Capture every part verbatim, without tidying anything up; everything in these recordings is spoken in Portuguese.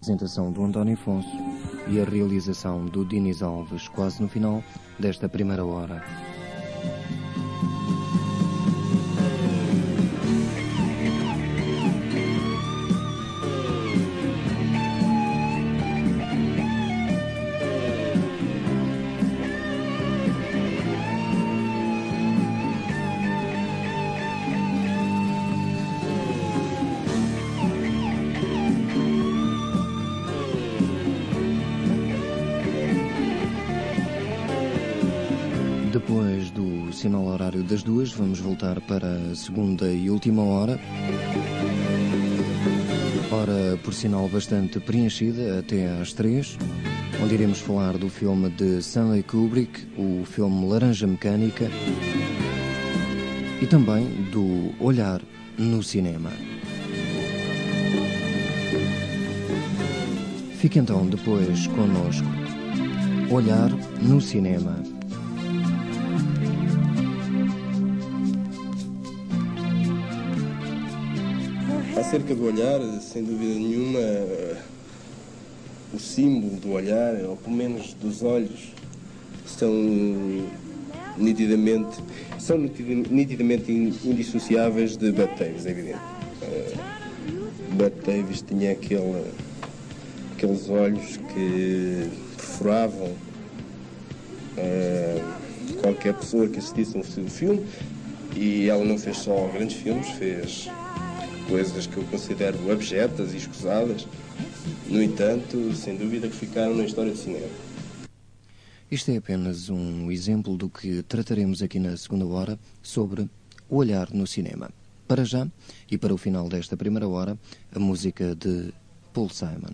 apresentação do António Afonso e a realização do Dinis Alves, quase no final desta primeira hora. Depois do sinal horário das duas, vamos voltar para a segunda e última hora. Hora, por sinal, bastante preenchida, até às três, onde iremos falar do filme de Stanley Kubrick, o filme Laranja Mecânica, e também do Olhar no Cinema. Fique então depois connosco. Olhar no Cinema. Acerca do olhar, sem dúvida nenhuma, o símbolo do olhar, ou pelo menos dos olhos, são nitidamente, são nitidamente indissociáveis de Bette Davis, é evidente. Uh, Bette Davis tinha aquele, aqueles olhos que perfuravam uh, qualquer pessoa que assistisse a um filme, e ela não fez só grandes filmes, fez coisas que eu considero abjetas e escusadas, no entanto, sem dúvida que ficaram na história do cinema. Isto é apenas um exemplo do que trataremos aqui na segunda hora sobre o olhar no cinema. Para já, e para o final desta primeira hora, a música de Paul Simon.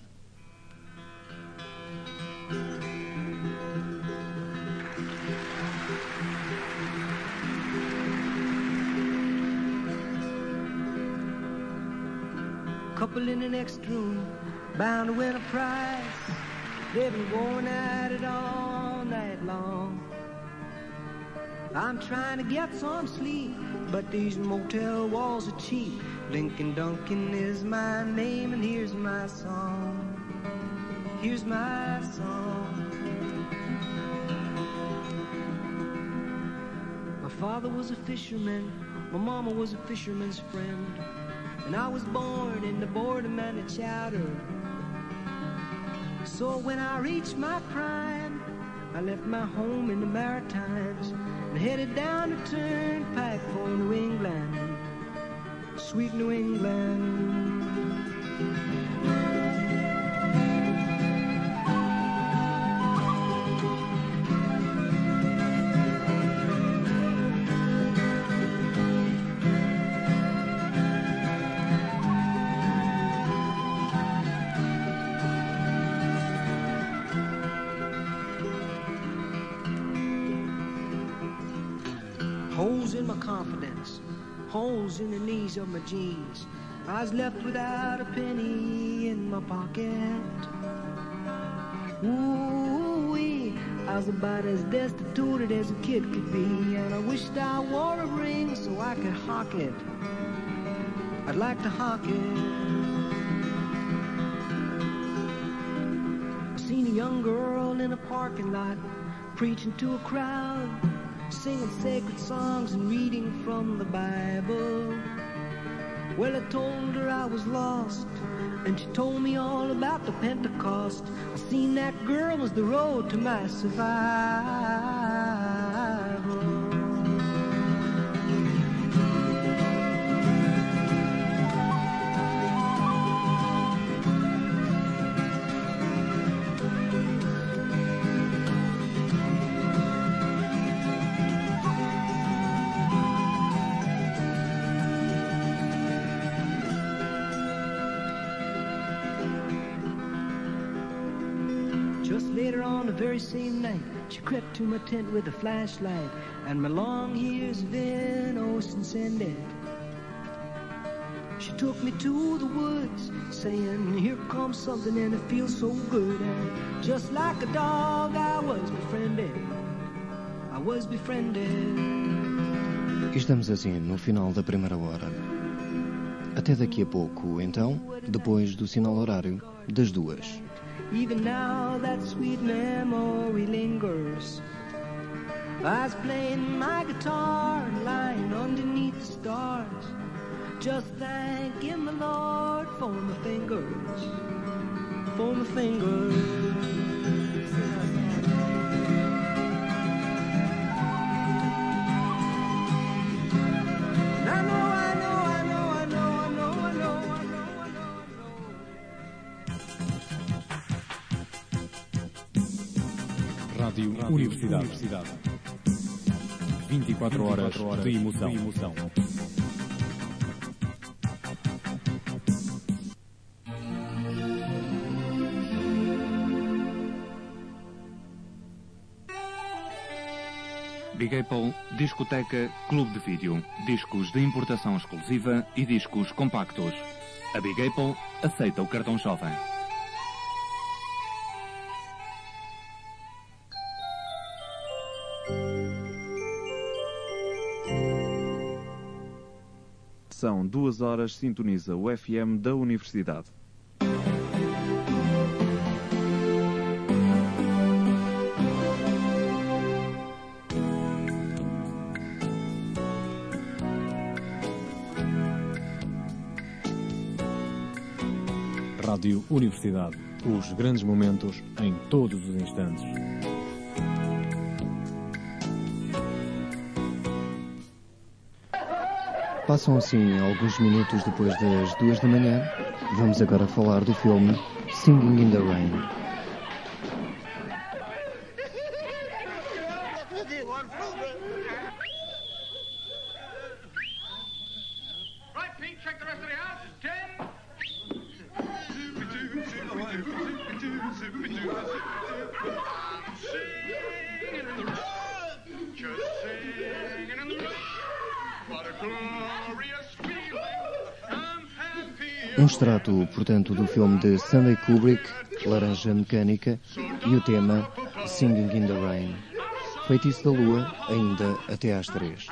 Couple in the next room, bound to win a prize. They've been going at it all night long. I'm trying to get some sleep, but these motel walls are cheap. Lincoln Duncan is my name, and here's my song. Here's my song. My father was a fisherman, my mama was a fisherman's friend, and I was born in the boredom and the chowder. So when I reached my prime, I left my home in the Maritimes and headed down the turnpike for New England, sweet New England. Holes in my confidence, holes in the knees of my jeans. I was left without a penny in my pocket. Ooh-wee, I was about as destitute as a kid could be, and I wished I wore a ring so I could hawk it. I'd like to hawk it. I seen a young girl in a parking lot preaching to a crowd, singing sacred songs and reading from the Bible. Well, I told her I was lost, and she told me all about the Pentecost. I seen that girl was the road to my survival. Very same night, she crept to my tent with a flashlight, and my long years of innocence ended. She took me to the woods, saying, here comes something and it feels so good. And just like a dog, I was befriended. I was befriended. Estamos assim no final da primeira hora. Até daqui a pouco, então, depois do sinal horário das duas. Even now that sweet memory lingers. I was playing my guitar, lying underneath the stars, just thanking the Lord for my fingers, for my fingers. I know, I know, I know, I know, I know, I know, I know, I know. Rádio Universidade. Universidade. vinte e quatro horas de emoção. De emoção. Big Apple, discoteca, clube de vídeo, discos de importação exclusiva e discos compactos. A Big Apple aceita o cartão jovem. São duas horas, sintoniza o F M da Universidade. Rádio Universidade. Os grandes momentos em todos os instantes. Passam assim alguns minutos depois das duas da manhã. Vamos agora falar do filme Singing in the Rain. Um extrato, portanto, do filme de Stanley Kubrick, Laranja Mecânica, e o tema Singing in the Rain. Feitiço da Lua, ainda até às três.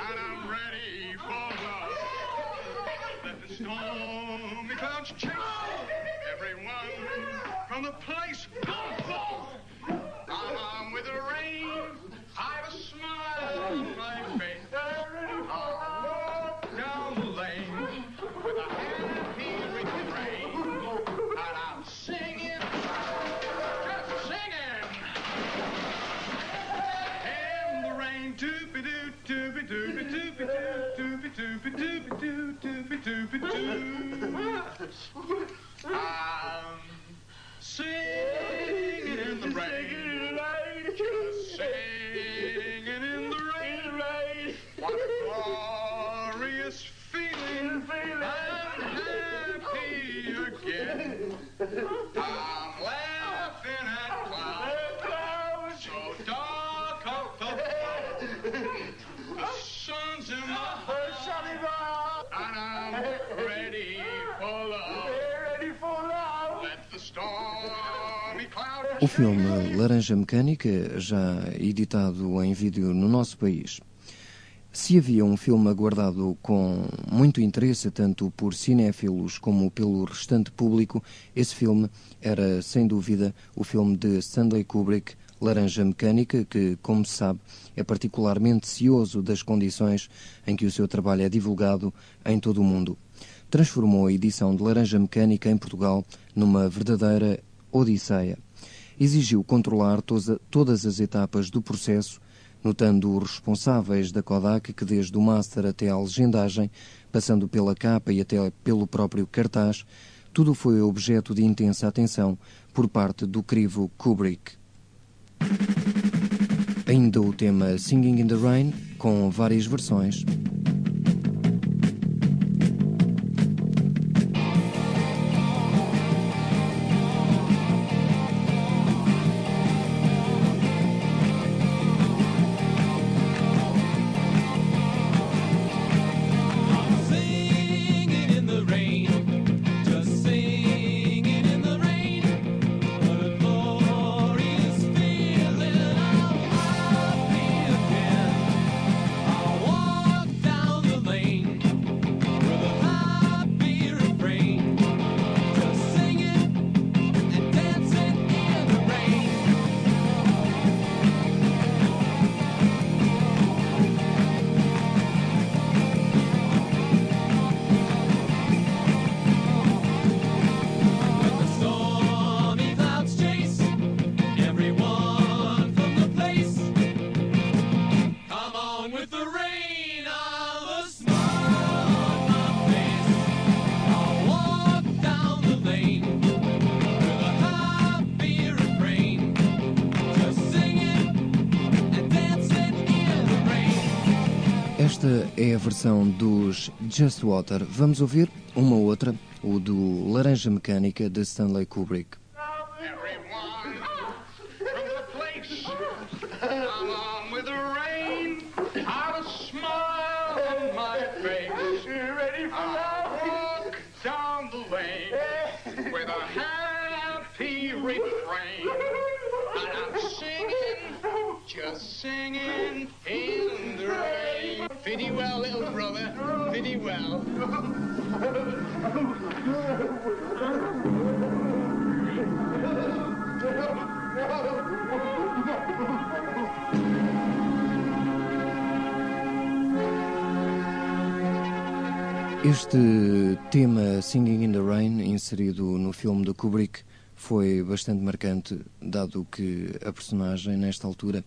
I'm singing in the rain, just singing in the rain. What a glorious feeling! I'm happy again. I'm laughing at clouds so dark up above. The sun's in my heart, and I'm ready for love. Let the stormy clouds. O filme Laranja Mecânica, já editado em vídeo no nosso país. Se havia um filme aguardado com muito interesse, tanto por cinéfilos como pelo restante público, esse filme era, sem dúvida, o filme de Stanley Kubrick, Laranja Mecânica, que, como se sabe, é particularmente cioso das condições em que o seu trabalho é divulgado em todo o mundo. Transformou a edição de Laranja Mecânica em Portugal numa verdadeira odisseia. Exigiu controlar todas as etapas do processo, notando os responsáveis da Kodak que, desde o master até à legendagem, passando pela capa e até pelo próprio cartaz, tudo foi objeto de intensa atenção por parte do crivo Kubrick. Ainda o tema Singing in the Rain, com várias versões. Down é a versão dos Just Water. Vamos ouvir uma outra, o do Laranja Mecânica, de Stanley Kubrick. Everyone from the place, along with the rain, I've a smile on my face. You ready for that? I walk down the lane with a happy refrain, and I'm singing, just singing in the rain. Pretty well, little brother, pretty well. Este tema Singing in the Rain, inserido no filme de Kubrick, foi bastante marcante, dado que a personagem, nesta altura,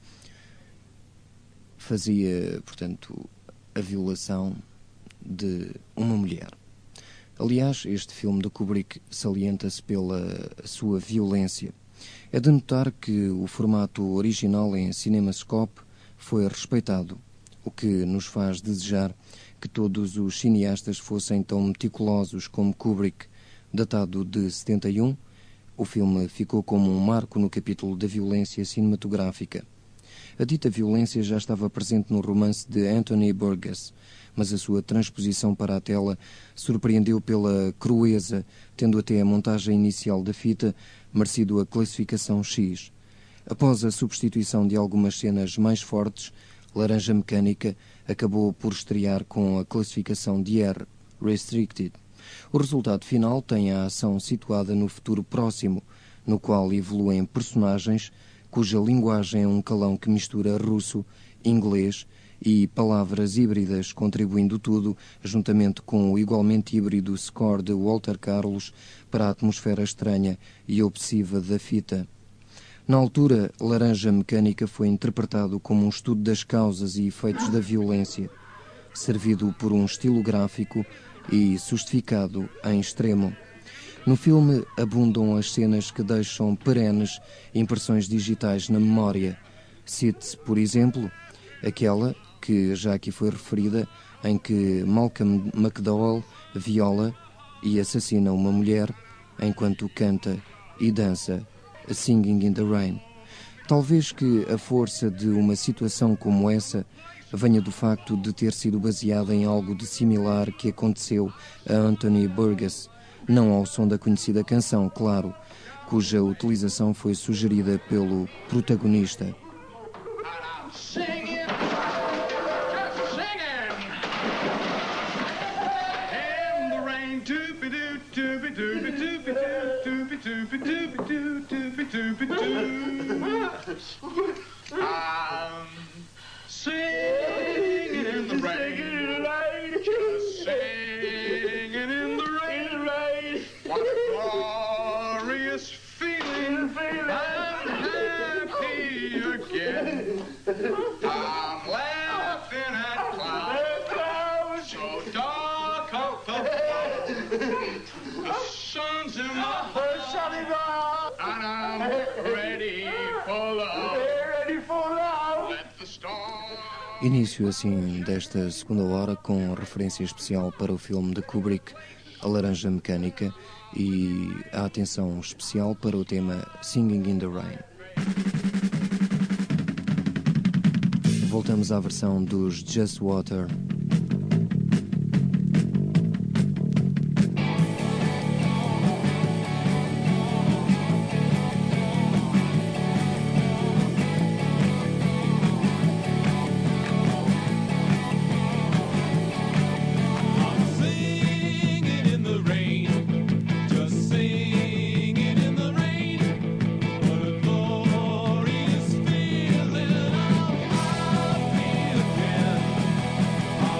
fazia, portanto, a violação de uma mulher. Aliás, este filme de Kubrick salienta-se pela sua violência. É de notar que o formato original em CinemaScope foi respeitado, o que nos faz desejar que todos os cineastas fossem tão meticulosos como Kubrick. Datado de setenta e um, o filme ficou como um marco no capítulo da violência cinematográfica. A dita violência já estava presente no romance de Anthony Burgess, mas a sua transposição para a tela surpreendeu pela crueza, tendo até a montagem inicial da fita merecido a classificação X. Após a substituição de algumas cenas mais fortes, Laranja Mecânica acabou por estrear com a classificação de R, Restricted. O resultado final tem a ação situada no futuro próximo, no qual evoluem personagens cuja linguagem é um calão que mistura russo, inglês e palavras híbridas, contribuindo tudo, juntamente com o igualmente híbrido score de Walter Carlos, para a atmosfera estranha e obsessiva da fita. Na altura, Laranja Mecânica foi interpretado como um estudo das causas e efeitos da violência, servido por um estilo gráfico e justificado em extremo. No filme abundam as cenas que deixam perenes impressões digitais na memória. Cite-se, por exemplo, aquela que já aqui foi referida, em que Malcolm McDowell viola e assassina uma mulher enquanto canta e dança Singing in the Rain. Talvez que a força de uma situação como essa venha do facto de ter sido baseada em algo de similar que aconteceu a Anthony Burgess, não ao som da conhecida canção, claro, cuja utilização foi sugerida pelo protagonista. I'm singing in the rain, just singing in the rain. What a glorious feeling! I'm happy again. I'm laughing at clouds so dark up above. The sun's in my heart, and I'm ready for love. Let the storm. Início assim desta segunda hora com referência especial para o filme de Kubrick, A Laranja Mecânica, e a atenção especial para o tema Singing in the Rain. Voltamos à versão dos Just Water. Feeling I'm happy again.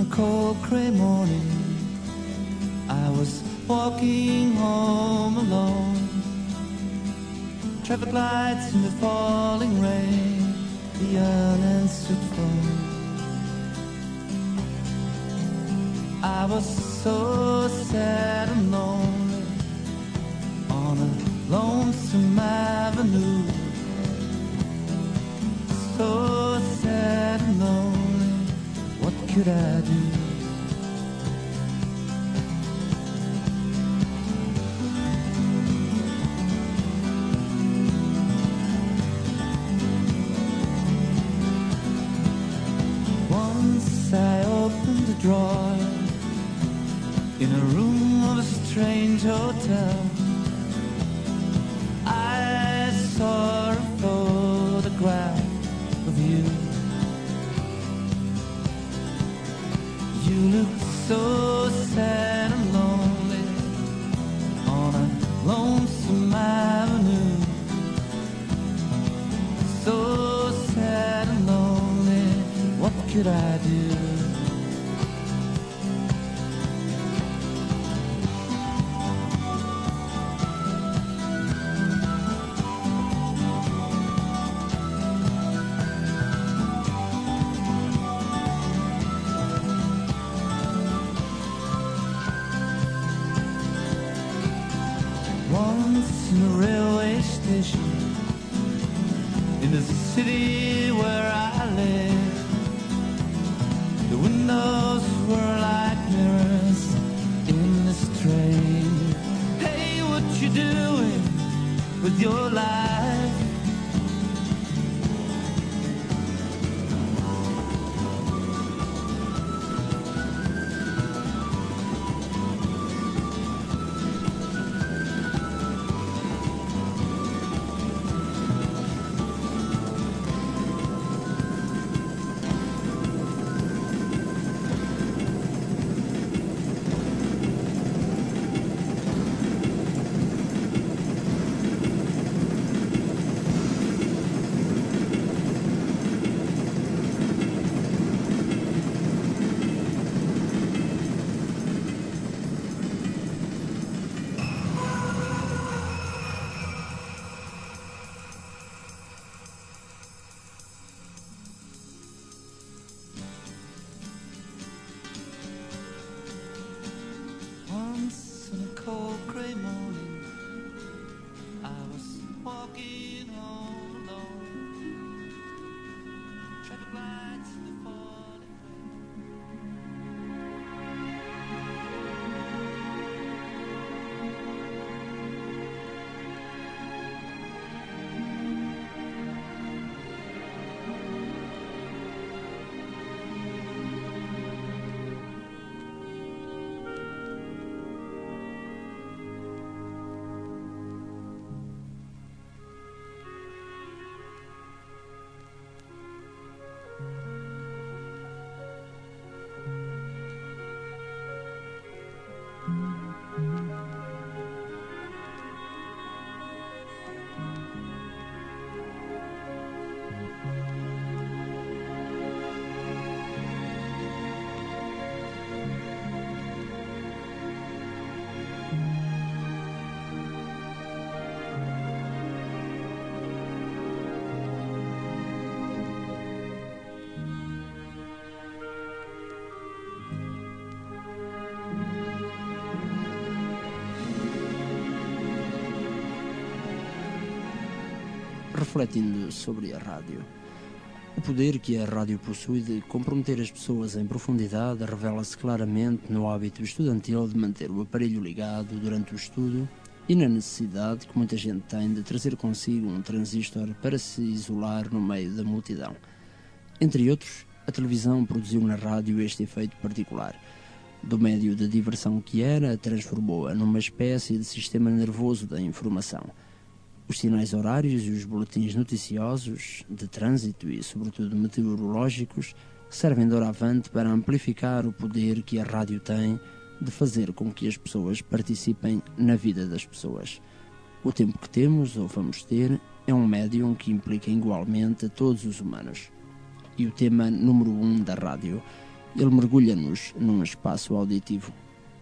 cold grey morning, I was walking home alone. Traffic lights in the falling rain, the unanswered phone. I was so sad and lonely on a lonesome avenue. So sad and lonely, what could I do? Once I opened a drawer in a room of a strange hotel. I saw a photograph of you. You looked so sad and lonely on a lonesome avenue. So sad and lonely, what could I do? Once in a railway station in the city where I live, the windows were like mirrors in this train. Hey, what you doing with your life? Once in a cold grey morning, I was walking home alone. Traffic lights in the falling refletindo sobre a rádio. O poder que a rádio possui de comprometer as pessoas em profundidade revela-se claramente no hábito estudantil de manter o aparelho ligado durante o estudo e na necessidade que muita gente tem de trazer consigo um transistor para se isolar no meio da multidão. Entre outros, a televisão produziu na rádio este efeito particular. Do médio de diversão que era, transformou-a numa espécie de sistema nervoso da informação. Os sinais horários e os boletins noticiosos, de trânsito e, sobretudo, meteorológicos, servem doravante para amplificar o poder que a rádio tem de fazer com que as pessoas participem na vida das pessoas. O tempo que temos, ou vamos ter, é um médium que implica igualmente a todos os humanos. E o tema número um da rádio Ele mergulha-nos num espaço auditivo.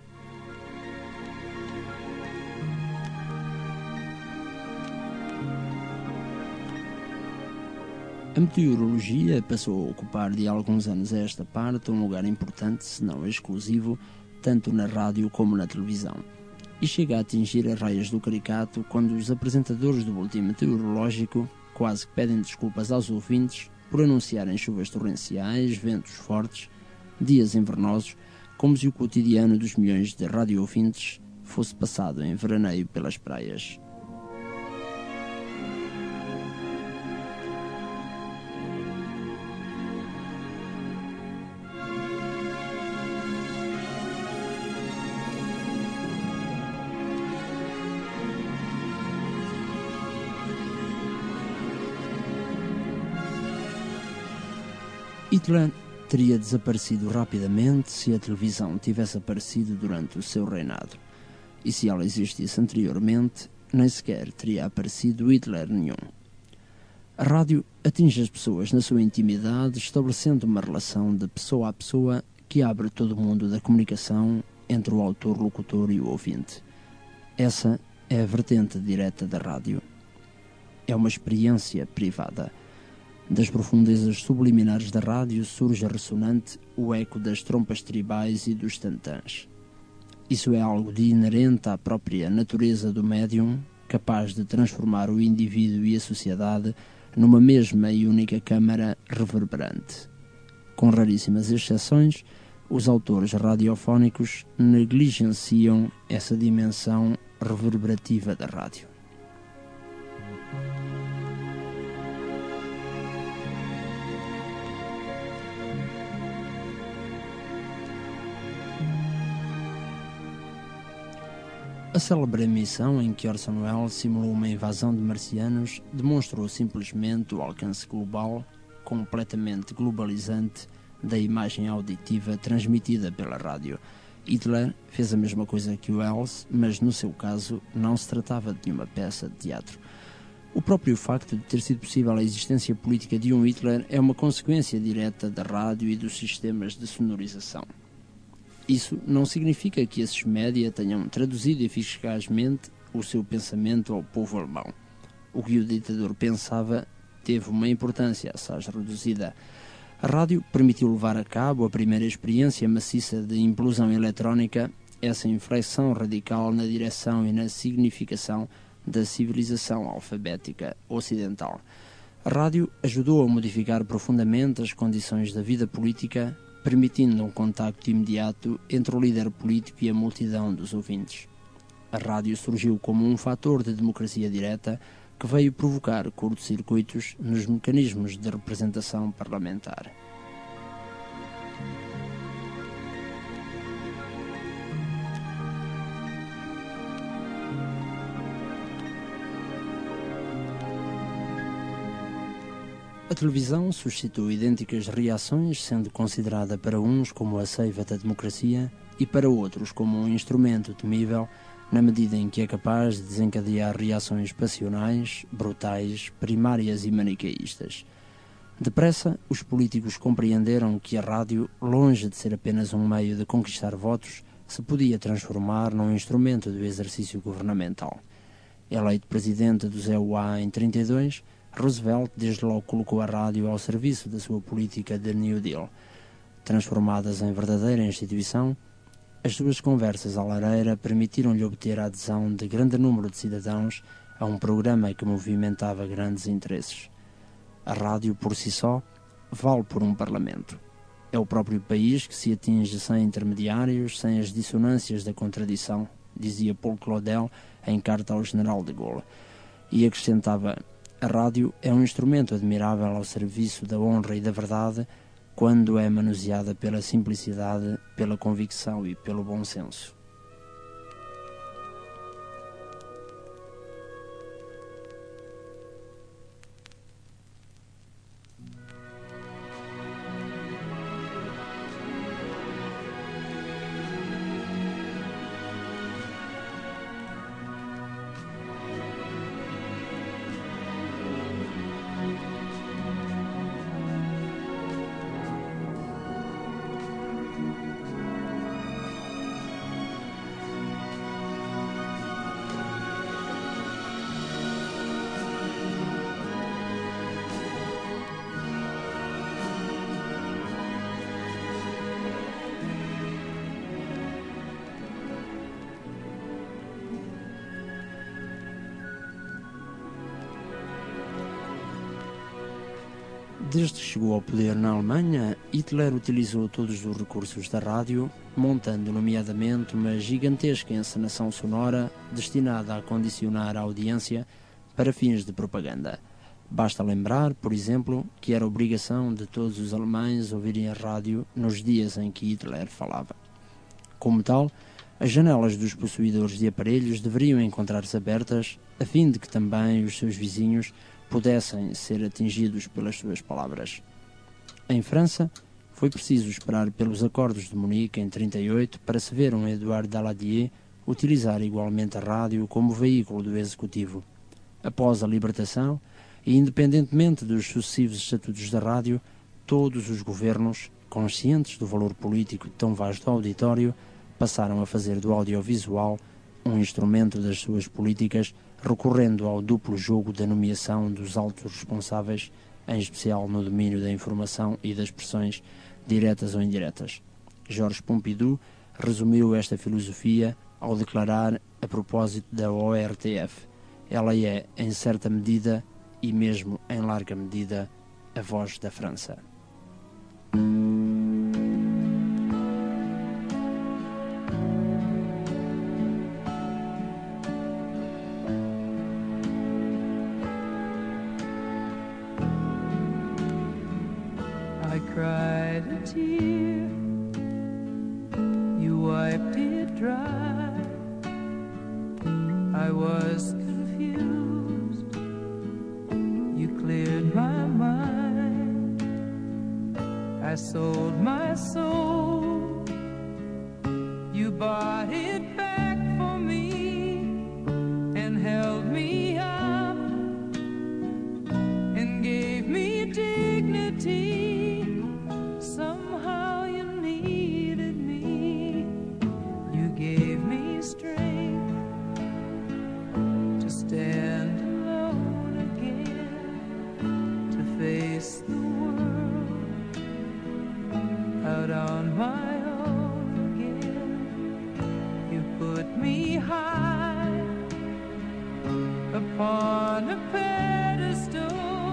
A meteorologia passou a ocupar de alguns anos a esta parte um lugar importante, se não exclusivo, tanto na rádio como na televisão. E chega a atingir as raias do caricato quando os apresentadores do boletim meteorológico quase que pedem desculpas aos ouvintes por anunciarem chuvas torrenciais, ventos fortes, dias invernosos, como se o cotidiano dos milhões de radio-ouvintes fosse passado em veraneio pelas praias. Hitler teria desaparecido rapidamente se a televisão tivesse aparecido durante o seu reinado. E se ela existisse anteriormente, nem sequer teria aparecido Hitler nenhum. A rádio atinge as pessoas na sua intimidade, estabelecendo uma relação de pessoa a pessoa que abre todo o mundo da comunicação entre o autor-locutor e o ouvinte. Essa é a vertente direta da rádio. É uma experiência privada. Das profundezas subliminares da rádio surge ressonante o eco das trompas tribais e dos tantãs. Isso é algo de inerente à própria natureza do médium, capaz de transformar o indivíduo e a sociedade numa mesma e única câmara reverberante. Com raríssimas exceções, os autores radiofónicos negligenciam essa dimensão reverberativa da rádio. A célebre emissão em que Orson Welles simulou uma invasão de marcianos demonstrou simplesmente o alcance global, completamente globalizante, da imagem auditiva transmitida pela rádio. Hitler fez a mesma coisa que Welles, mas no seu caso não se tratava de nenhuma peça de teatro. O próprio facto de ter sido possível a existência política de um Hitler é uma consequência direta da rádio e dos sistemas de sonorização. Isso não significa que esses média tenham traduzido eficazmente o seu pensamento ao povo alemão. O que o ditador pensava teve uma importância assaz reduzida. A rádio permitiu levar a cabo a primeira experiência maciça de implosão eletrónica, essa inflexão radical na direção e na significação da civilização alfabética ocidental. A rádio ajudou a modificar profundamente as condições da vida política, permitindo um contacto imediato entre o líder político e a multidão dos ouvintes. A rádio surgiu como um fator de democracia direta que veio provocar curtos-circuitos nos mecanismos de representação parlamentar. A televisão suscitou idênticas reações, sendo considerada para uns como a seiva da democracia e para outros como um instrumento temível, na medida em que é capaz de desencadear reações passionais, brutais, primárias e maniqueístas. Depressa, os políticos compreenderam que a rádio, longe de ser apenas um meio de conquistar votos, se podia transformar num instrumento do exercício governamental. Eleito presidente do Z U A em trinta e dois, Roosevelt desde logo colocou a rádio ao serviço da sua política de New Deal. Transformadas em verdadeira instituição, as suas conversas à lareira permitiram-lhe obter a adesão de grande número de cidadãos a um programa que movimentava grandes interesses. A rádio, por si só, vale por um parlamento. É o próprio país que se atinge sem intermediários, sem as dissonâncias da contradição, dizia Paul Claudel em carta ao general de Gaulle, e acrescentava: a rádio é um instrumento admirável ao serviço da honra e da verdade quando é manuseada pela simplicidade, pela convicção e pelo bom senso. Desde que chegou ao poder na Alemanha, Hitler utilizou todos os recursos da rádio, montando nomeadamente uma gigantesca encenação sonora destinada a condicionar a audiência para fins de propaganda. Basta lembrar, por exemplo, que era obrigação de todos os alemães ouvirem a rádio nos dias em que Hitler falava. Como tal, as janelas dos possuidores de aparelhos deveriam encontrar-se abertas, a fim de que também os seus vizinhos pudessem ser atingidos pelas suas palavras. Em França, foi preciso esperar pelos acordos de Munique em trinta e oito para se ver um Edouard Daladier utilizar igualmente a rádio como veículo do executivo. Após a libertação, e independentemente dos sucessivos estatutos da rádio, todos os governos, conscientes do valor político de tão vasto auditório, passaram a fazer do audiovisual um instrumento das suas políticas, recorrendo ao duplo jogo da nomeação dos altos responsáveis, em especial no domínio da informação e das expressões diretas ou indiretas. Georges Pompidou resumiu esta filosofia ao declarar a propósito da O R T F: ela é, em certa medida, e mesmo em larga medida, a voz da França. I cried a tear, you wiped it dry. I was confused, you cleared my mind. I sold my soul, you bought it back for me and held me up and gave me dignity. Somehow you needed me, you gave me strength to stand alone again, to face the world out on my own again. You put me high upon a pedestal,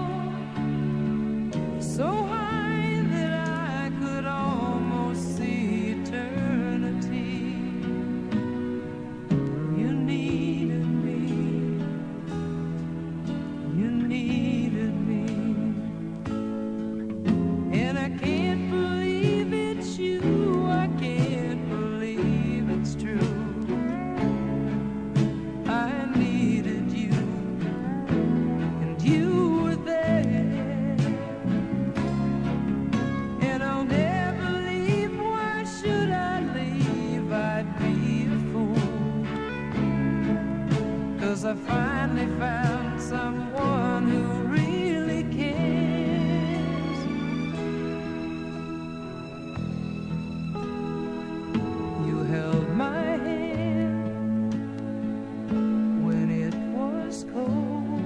so high I finally found someone who really cares. You held my hand when it was cold,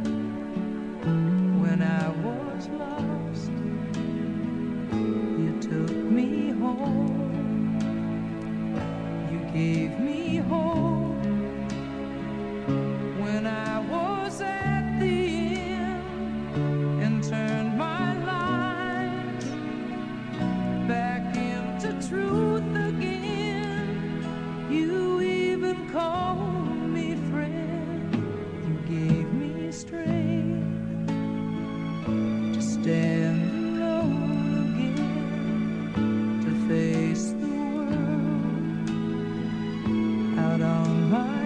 when I was lost. You took me home, you gave me hope. When I was at the end and turned my life back into truth again, you even called me friend. You gave me strength to stand alone again, to face the world out on my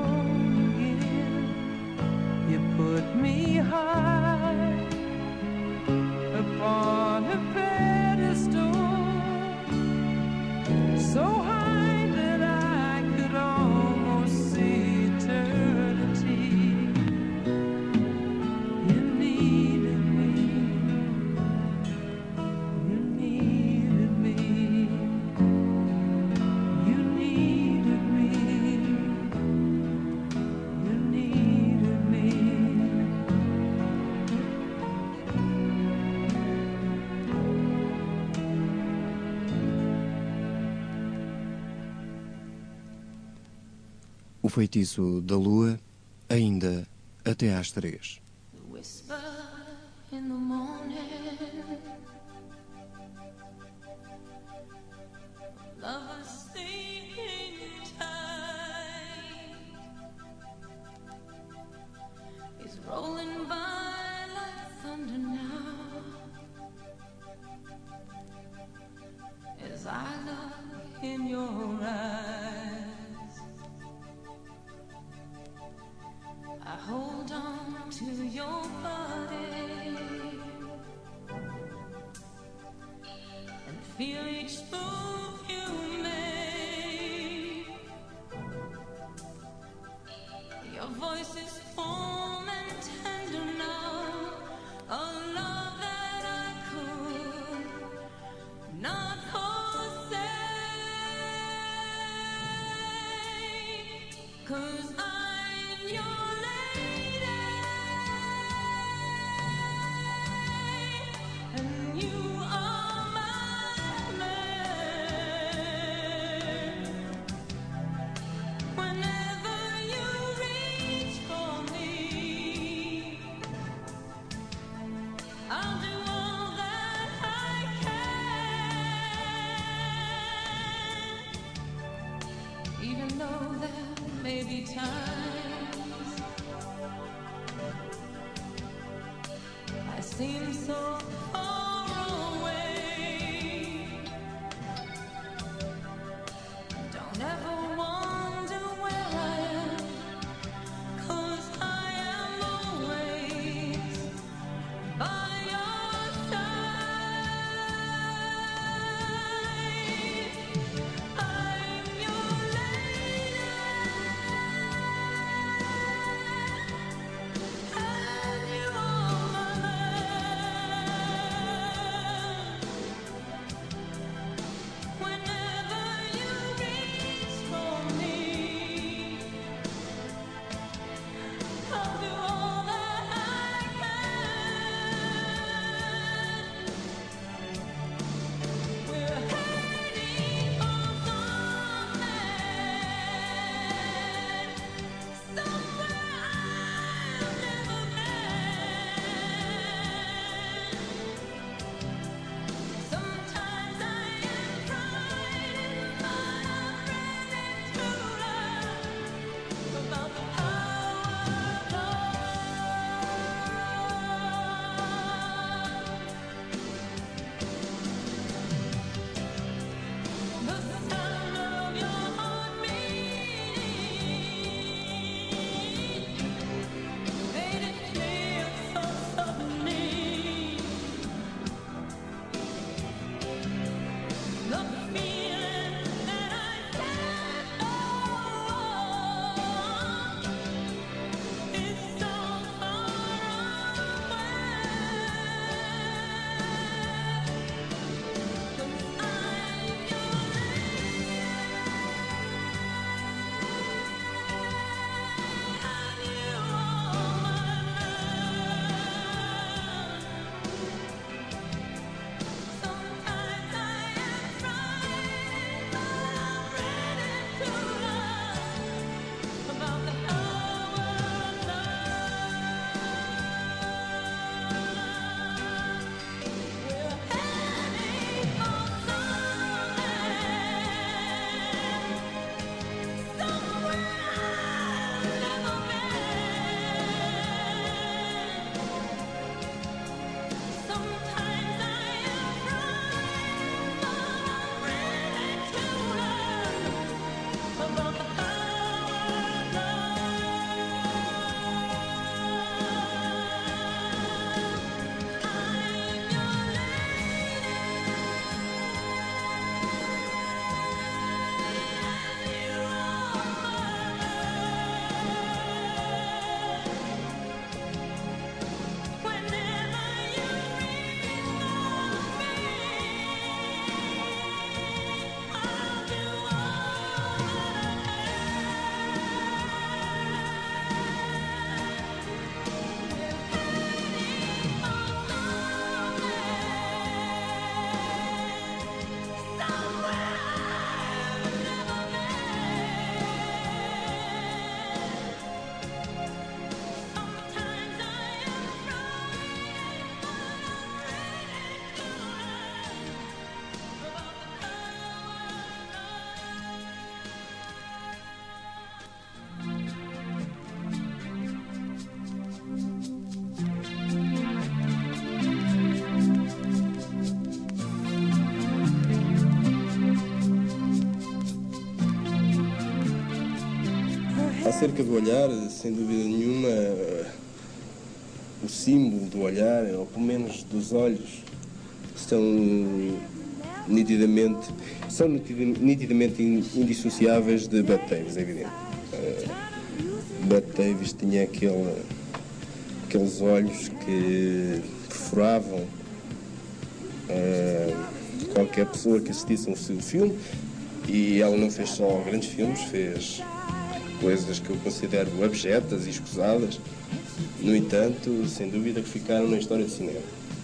put me high upon a pedestal, so high that I could almost see eternity. You needed me, you needed me, you needed me, you needed me. O feitiço da lua, ainda até às três. The whisper in the morning. morning. Lovers sleeping tight. He's rolling by like thunder now. As I look in your eyes, I hold on to your body and feel each move you make. Your voice is warm and tender now, a love that I could not forsake. 'Cause I'm your lady and you are my man. Whenever you reach for me, I'll do all that I can, even though there may be times I seem so far away. Don't ever wonder where I am, 'cause I am always by your side. I'm your lady and you are my man. Acerca do olhar, sem dúvida nenhuma, o símbolo do olhar, ou pelo menos dos olhos, são nitidamente, são nitidamente indissociáveis de Bette Davis, é evidente. Uh, Bette Davis tinha aquele, aqueles olhos que perfuravam uh, qualquer pessoa que assistisse a um seu filme, e ela não fez só grandes filmes, fez coisas que eu considero abjetas e escusadas, no entanto, sem dúvida que ficaram na história do cinema.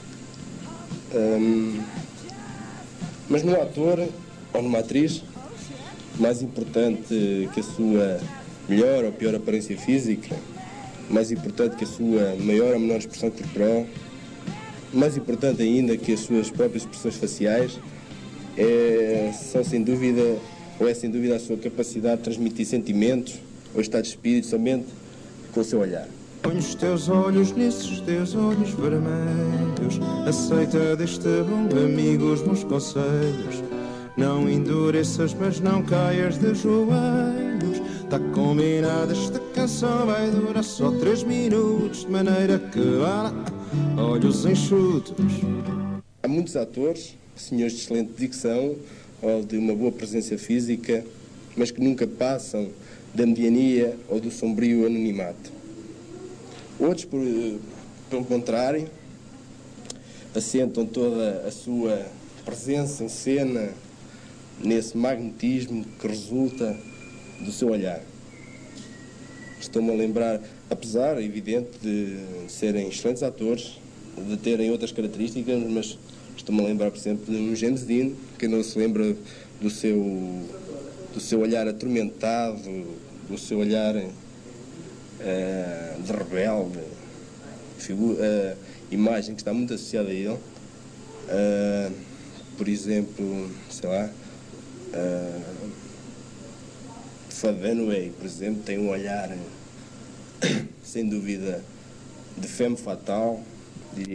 Um, mas no ator ou numa atriz, mais importante que a sua melhor ou pior aparência física, mais importante que a sua maior ou menor expressão corporal, mais importante ainda que as suas próprias expressões faciais, é, são sem dúvida, ou é sem dúvida a sua capacidade de transmitir sentimentos ou estado de espírito somente com o seu olhar. Põe os teus olhos nesses teus olhos vermelhos, aceita deste bom amigo os meus conselhos. Não endureças, mas não caias de joelhos. Tá combinado, esta canção vai durar só três minutos, de maneira que ah, olhos enxutos. Há muitos atores, senhores de excelente dicção ou de uma boa presença física, mas que nunca passam da mediania ou do sombrio anonimato. Outros, por, pelo contrário, assentam toda a sua presença em cena nesse magnetismo que resulta do seu olhar. Estou-me a lembrar, apesar, é evidente, de serem excelentes atores, de terem outras características, mas estou-me a lembrar, por exemplo, de um James Dean, que não se lembra do seu, do seu olhar atormentado, do seu olhar uh, de rebelde, figura, uh, imagem que está muito associada a ele. Uh, por exemplo, sei lá, uh, Faye Dunaway, por exemplo, tem um olhar, sem dúvida, de femme fatale, diria.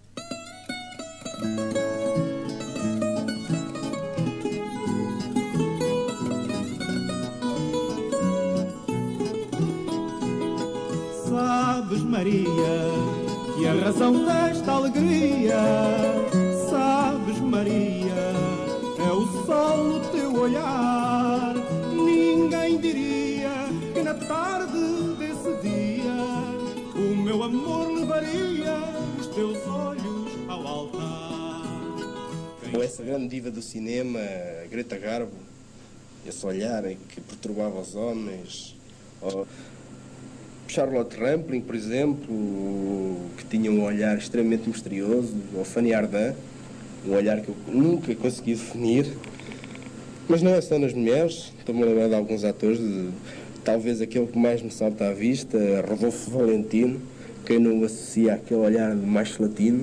Sabes, Maria, que a razão desta alegria, sabes, Maria, é o sol no teu olhar. Ninguém diria que na tarde desse dia o meu amor levaria os teus olhos ao altar. Ou essa grande diva do cinema, Greta Garbo, esse olhar que perturbava os homens, ou Charlotte Rampling, por exemplo, que tinha um olhar extremamente misterioso, ou Fanny Ardant, um olhar que eu nunca consegui definir. Mas não é só nas mulheres, estou-me a lembrar de alguns atores, de, talvez aquele que mais me salta à vista, Rodolfo Valentino, quem não o associa àquele olhar mais latino,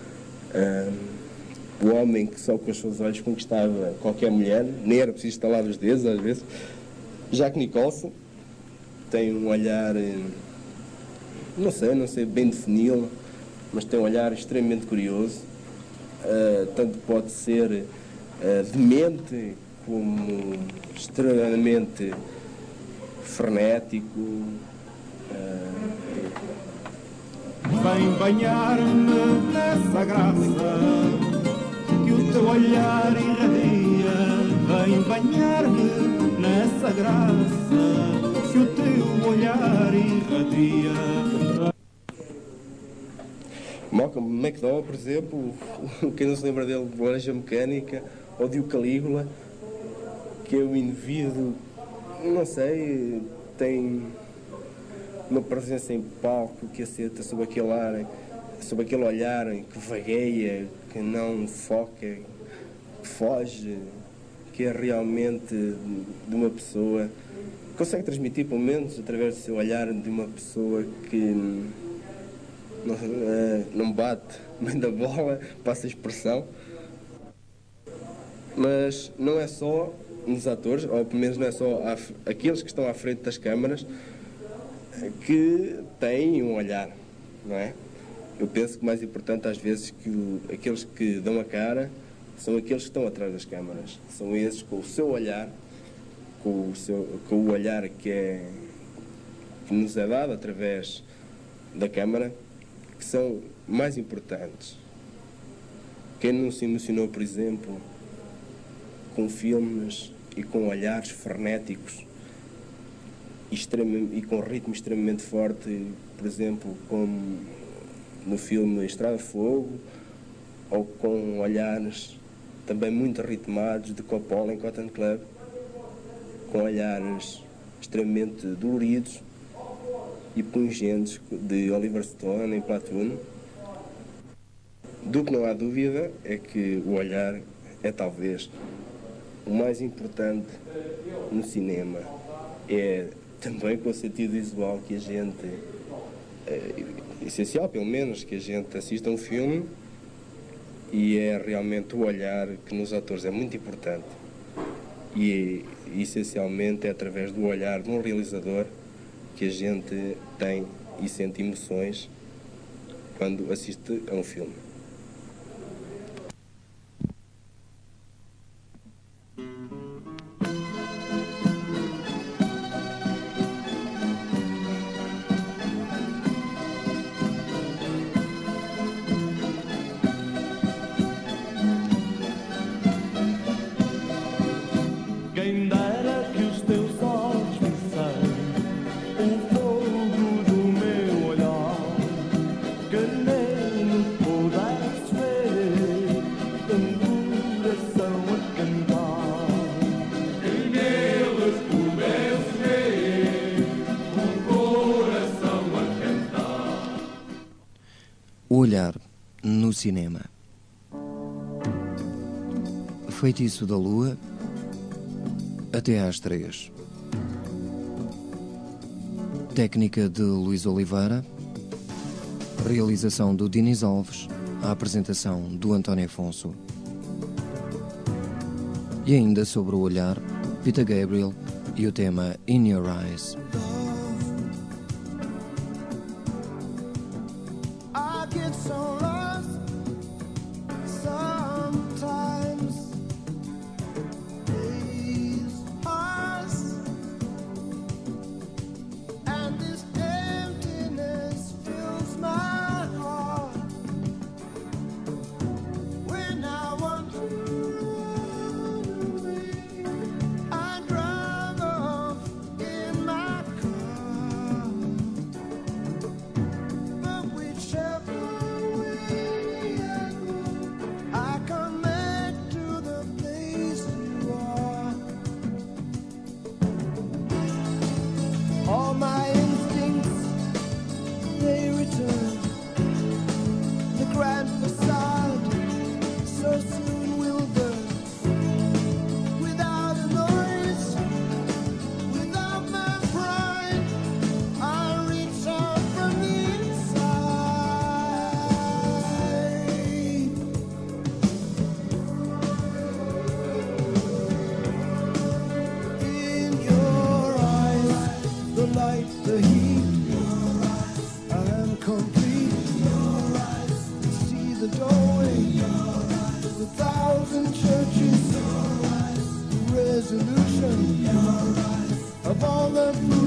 um, o homem que só com os seus olhos conquistava qualquer mulher, nem era preciso estalar os dedos às vezes. Jack Nicholson tem um olhar, não sei, não sei bem defini-lo, mas tem um olhar extremamente curioso, uh, tanto pode ser uh, demente como extremamente frenético. Uh... Vem banhar-me nessa graça que o teu olhar irradia. Vem banhar-me nessa graça que o teu olhar irradia. Malcolm McDowell, por exemplo, quem não se lembra dele de Laranja Mecânica, ou de O Calígula, que é um indivíduo, não sei, tem uma presença em palco que assenta sob aquele ar, sob aquele olhar que vagueia, que não foca, que foge, que é realmente de uma pessoa, consegue transmitir, pelo menos através do seu olhar, de uma pessoa que não, não bate bem da bola, passa a expressão. Mas não é só nos atores, ou pelo menos não é só aqueles que estão à frente das câmaras que têm um olhar, não é? Eu penso que o mais importante às vezes que o, aqueles que dão a cara são aqueles que estão atrás das câmaras. São esses com o seu olhar, com o, seu, com o olhar que é, que nos é dado através da Câmara, que são mais importantes. Quem não se emocionou, por exemplo, com filmes e com olhares frenéticos e, e com ritmo extremamente forte, por exemplo, como no filme Estrada de Fogo, ou com olhares também muito ritmados de Coppola em Cotton Club, com olhares extremamente doloridos e pungentes de Oliver Stone em Platoon. Do que não há dúvida é que o olhar é talvez o mais importante no cinema. É também com o sentido visual que a gente, é essencial pelo menos, que a gente assista a um filme, e é realmente o olhar que nos atores é muito importante. E essencialmente é através do olhar de um realizador que a gente tem e sente emoções quando assiste a um filme. Quem dera que os teus olhos vissem o fogo do meu olhar, que nele pudesse ver um coração a cantar. Que nele pudesse ver um coração a cantar. O olhar no cinema. Feitiço da Lua, até às três. Técnica de Luís Oliveira. Realização do Diniz Alves. A apresentação do António Afonso. E ainda sobre o olhar, Peter Gabriel e o tema In Your Eyes. I get so lost sometimes. These eyes and this emptiness fills my heart. When I want to run away, I drive off in my car. But whichever way I go, I come back to the place you are. All my instincts, they return. The grand facade so soon will burn. Without a noise, without my pride, I reach out from the inside. In your eyes, the light, the heat, I am complete. See the doorway, the thousand churches, the resolution of all the